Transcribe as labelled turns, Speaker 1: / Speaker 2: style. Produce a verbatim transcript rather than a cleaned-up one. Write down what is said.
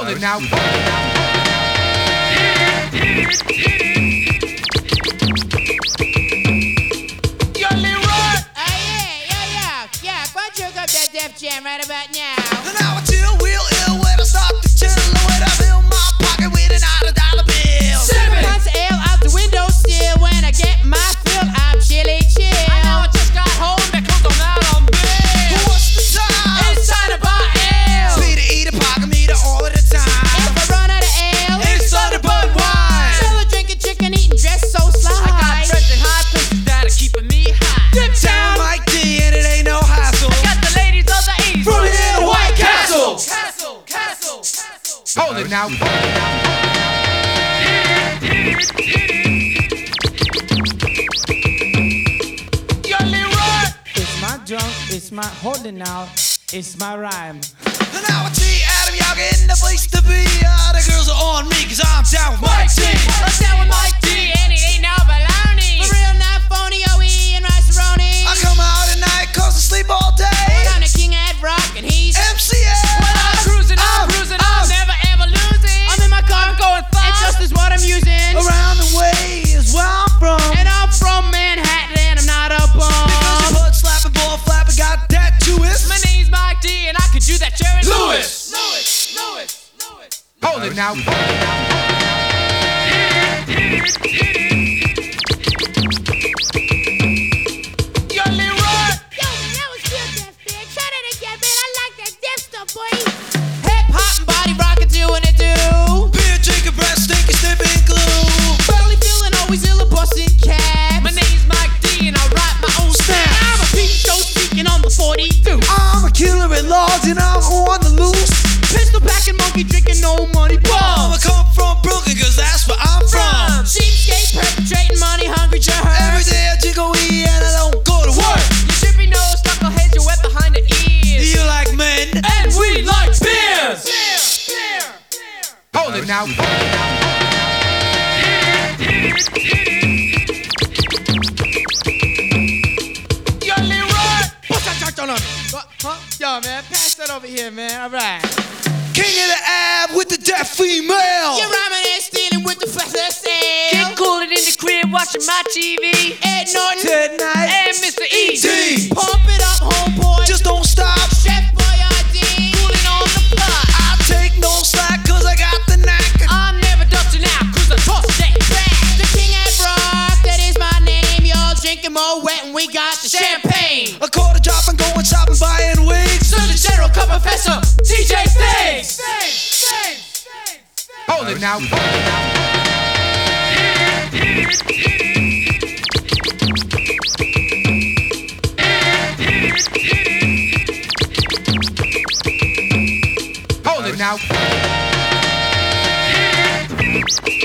Speaker 1: Hold it now. Yo, Leroy.
Speaker 2: Oh yeah, yeah, yeah, yeah. Go check up that Def Jam right about now.
Speaker 3: And now I chill real ill when I start to chill. When I fill my pocket with an out of dollar bill.
Speaker 2: Seven months L out the window still. When I get my fill, I'm chilly chill.
Speaker 1: I know I just got home, that comes on out on bill.
Speaker 3: What's the time?
Speaker 2: It's time to buy L.
Speaker 3: Me to eat a pocket meter all of the time.
Speaker 2: If I run out of L,
Speaker 3: It's time to bud wine.
Speaker 2: still a drinking chicken, eating dress so sly.
Speaker 1: I got friends in high places that are keeping me high.
Speaker 2: Dip
Speaker 3: Sound
Speaker 2: down.
Speaker 3: Mike D and it ain't no hassle.
Speaker 1: Got the ladies of the east.
Speaker 3: From here to White Castle.
Speaker 1: Castle, castle, castle.
Speaker 4: Hold it now.
Speaker 1: Yo, Leroy.
Speaker 5: It's my drunk, it's my holding out, it's my rhyme.
Speaker 3: And now I see Adam Young in the place to be. All the girls are on me cause I'm down with Mike D.
Speaker 2: I'm down with Mike D, and it ain't no baloney. For real, not phony, O E and rice-a-roni.
Speaker 3: I come out at night cause I sleep all day.
Speaker 2: But I'm the king at rock, and he's
Speaker 3: M C A.
Speaker 1: I'm cruising, I'm cruising, I'm never ever losing.
Speaker 2: I'm in my car,
Speaker 1: I'm going
Speaker 2: and
Speaker 1: fast.
Speaker 2: just is what I'm using.
Speaker 3: Around the way is where I'm from.
Speaker 2: And I'm from Manhattan, and I'm not a
Speaker 3: Because
Speaker 2: bum.
Speaker 3: your butt slapping, ball flapping, got that twist.
Speaker 1: My name's Mike D, and I could do that Jerry
Speaker 3: Lewis.
Speaker 1: Lewis, Lewis, Lewis.
Speaker 4: Hold it now.
Speaker 1: Yo, Leroy.
Speaker 2: Yo, man, that was good, Def, man. Try that again, man. I like that Def stuff, boy. Hip hop and body rockin' doing it, do.
Speaker 3: Beer drinking, breath stinking, sniffing glue.
Speaker 2: Barely feeling always ill, a bustin' cab.
Speaker 1: My name's Mike D, and I write my own
Speaker 3: Snap.
Speaker 2: I'm a peep show speaking on the forty-two.
Speaker 3: I'm a killer at large and I'm on the loose.
Speaker 2: Pistol packing, monkey drinking, no money
Speaker 3: I'ma
Speaker 2: bums.
Speaker 3: come from Brooklyn cause that's where I'm from.
Speaker 2: Cheapskate, perpetrating money, hungry
Speaker 3: Every
Speaker 2: jerks.
Speaker 3: day I jiggle weed and I don't go to work.
Speaker 1: You trippy nose, knuckleheads, you're wet behind the ears.
Speaker 3: You like men?
Speaker 1: And we like beers.
Speaker 4: Hold it now.
Speaker 1: Yo, Leroy.
Speaker 2: What's that church on me? What? Huh? Yo, man, pass that over here, man. All right.
Speaker 3: King of the ab with the deaf female.
Speaker 2: You're rhyming and stealing with the flesh of
Speaker 1: Get
Speaker 2: sale.
Speaker 1: coolin' in the crib, watching my T V.
Speaker 2: Ed Norton
Speaker 3: Tonight.
Speaker 1: And Mister E.
Speaker 3: D.
Speaker 2: Pump it up, homeboy.
Speaker 3: Just don't stop.
Speaker 2: Chef Boyardee.
Speaker 1: Coolin' on the pot.
Speaker 3: I take no slack cause I got the knack.
Speaker 1: I'm never dusting out, cause I toss that back.
Speaker 2: The king at rock, that is my name. Y'all drinking more wet and we got the champagne.
Speaker 3: A quarter drop and going shopping, buying wigs.
Speaker 1: So the General Cup Professor, D J Stinks.
Speaker 4: Hold it now. Hold it now.